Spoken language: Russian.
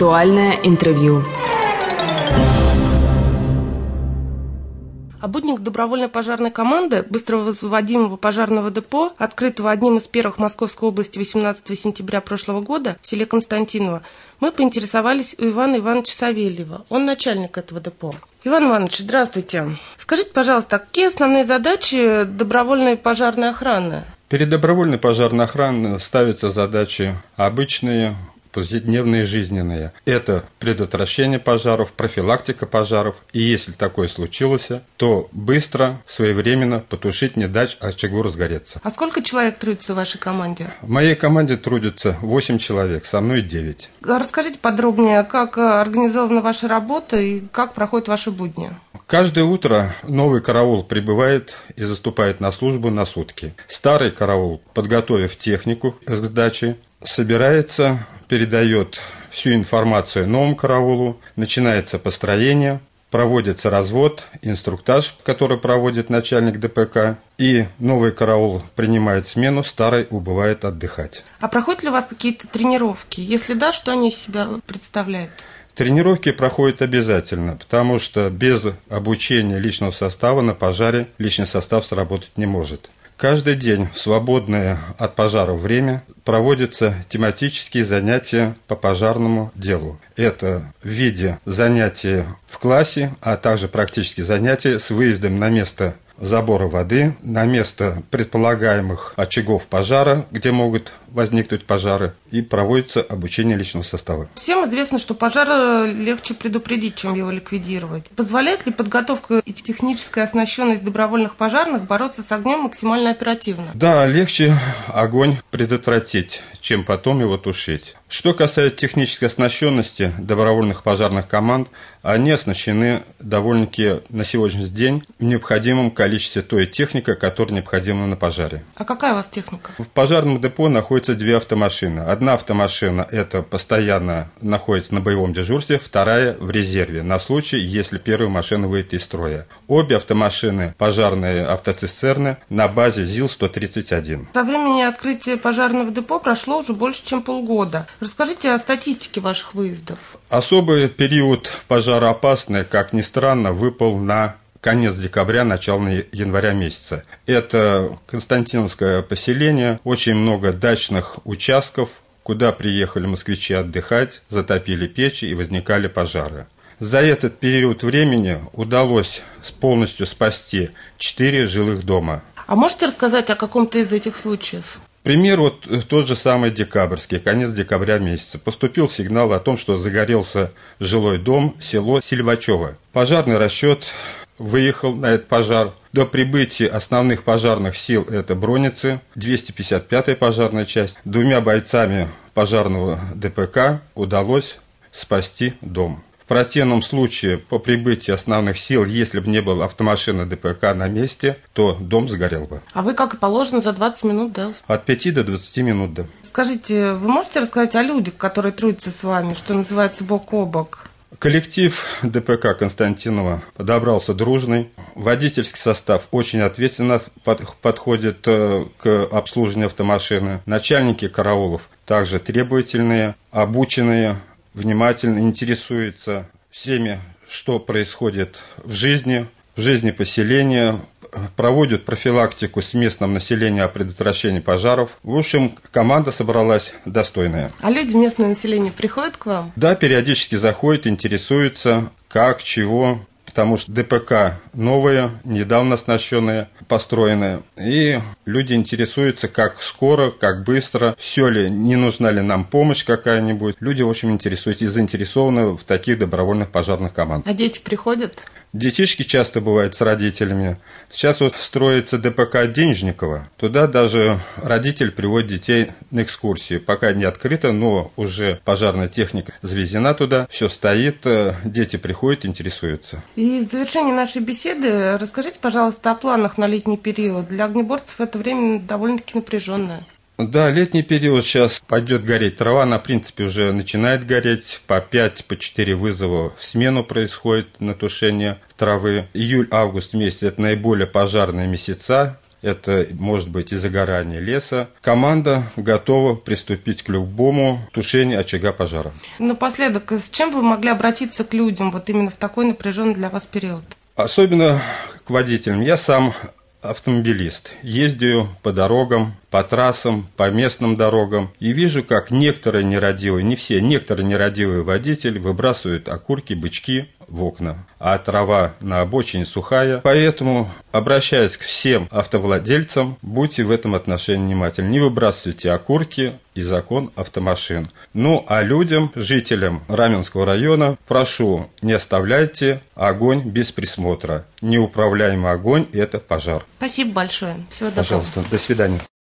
Актуальное интервью. Будник добровольной пожарной команды быстро возводимого пожарного депо, открытого одним из первых в Московской области 18 сентября прошлого года в селе Константиново, мы поинтересовались у Ивана Ивановича Савельева. Он начальник этого депо. Иван Иванович, здравствуйте. Скажите, пожалуйста, какие основные задачи добровольной пожарной охраны? Перед добровольной пожарной охраной ставятся задачи обычные, повседневные, жизненные. Это предотвращение пожаров, профилактика пожаров. И если такое случилось, то быстро, своевременно потушить, не дать очагу разгореться. А сколько человек трудится в вашей команде? В моей команде трудится 8 человек, со мной 9. Расскажите подробнее, как организована ваша работа и как проходят ваши будни? Каждое утро новый караул прибывает и заступает на службу на сутки. Старый караул, подготовив технику к сдаче, собирается, передает всю информацию новому караулу, начинается построение, проводится развод, инструктаж, который проводит начальник ДПК, и новый караул принимает смену, старый убывает отдыхать. А проходят ли у вас какие-то тренировки? Если да, что они из себя представляют? Тренировки проходят обязательно, потому что без обучения личного состава на пожаре личный состав сработать не может. Каждый день в свободное от пожаров время проводятся тематические занятия по пожарному делу. Это в виде занятий в классе, а также практические занятия с выездом на место забора воды, на место предполагаемых очагов пожара, где могут возникнуть пожары, и проводится обучение личного состава. Всем известно, что пожар легче предупредить, чем его ликвидировать. Позволяет ли подготовка и техническая оснащенность добровольных пожарных бороться с огнем максимально оперативно? Да, легче огонь предотвратить, чем потом его тушить. Что касается технической оснащенности добровольных пожарных команд, они оснащены довольно-таки на сегодняшний день в необходимом количестве той техники, которая необходима на пожаре. А какая у вас техника? В пожарном депо находятся 2 автомашины. Одна автомашина это постоянно находится на боевом дежурстве, вторая в резерве, на случай, если первая машина выйдет из строя. Обе автомашины пожарные автоцистерны на базе ЗИЛ-131. Со времени открытия пожарного депо прошло уже больше, чем полгода. Расскажите о статистике ваших выездов. Особый период пожароопасный, как ни странно, выпал на конец декабря, начало января месяца. Это Константиновское поселение, очень много дачных участков, куда приехали москвичи отдыхать, затопили печи и возникали пожары. За этот период времени удалось полностью спасти 4 жилых дома. А можете рассказать о каком-то из этих случаев? Пример вот тот же самый декабрьский, конец декабря месяца. Поступил сигнал о том, что загорелся жилой дом, село Сильвачево. Пожарный расчет выехал на этот пожар. До прибытия основных пожарных сил это Броницы, 255-я пожарная часть, 2 бойцами пожарного ДПК удалось спасти дом. В противном случае, по прибытии основных сил, если бы не было автомашины ДПК на месте, то дом сгорел бы. А вы, как и положено, за 20 минут, да? От 5 до 20 минут, да. Скажите, вы можете рассказать о людях, которые трудятся с вами, что называется, бок о бок? Коллектив ДПК Константинова подобрался дружный. Водительский состав очень ответственно подходит к обслуживанию автомашины. Начальники караулов также требовательные, обученные, внимательно интересуются всеми, что происходит в жизни поселения, проводят профилактику с местным населением о предотвращении пожаров. В общем, команда собралась достойная. А люди, местное население, приходят к вам? Да, периодически заходят, интересуются, как, чего, потому что ДПК новое, недавно оснащенное, построенное. И люди интересуются, как скоро, как быстро, все ли, не нужна ли нам помощь какая-нибудь. Люди, в общем, интересуются и заинтересованы в таких добровольных пожарных командах. А дети приходят? Детишки часто бывают с родителями. Сейчас вот строится ДПК Денежникова. Туда даже родитель приводит детей на экскурсии. Пока не открыто, но уже пожарная техника завезена туда. Все стоит, дети приходят, интересуются. И в завершении нашей беседы расскажите, пожалуйста, о планах на летний период. Для огнеборцев это время довольно-таки напряженное. Да, летний период сейчас пойдет гореть трава, она, в принципе, уже начинает гореть. По 5-4 вызова в смену происходит на тушение травы. Июль-август месяц – это наиболее пожарные месяца. это может быть и загорание леса, команда готова приступить к любому тушению очага пожара. Напоследок, с чем вы могли обратиться к людям вот именно в такой напряженный для вас период? Особенно к водителям. Я сам автомобилист. Ездию по дорогам, по трассам, по местным дорогам и вижу, как некоторые нерадивые, не все, некоторые нерадивые водители выбрасывают окурки, бычки в окна, а трава на обочине сухая. Поэтому, обращаясь к всем автовладельцам, будьте в этом отношении внимательны. Не выбрасывайте окурки и закон автомашин. Ну, а людям, жителям Раменского района, прошу, не оставляйте огонь без присмотра. Неуправляемый огонь – это пожар. Спасибо большое. Всего доброго. Пожалуйста, до свидания.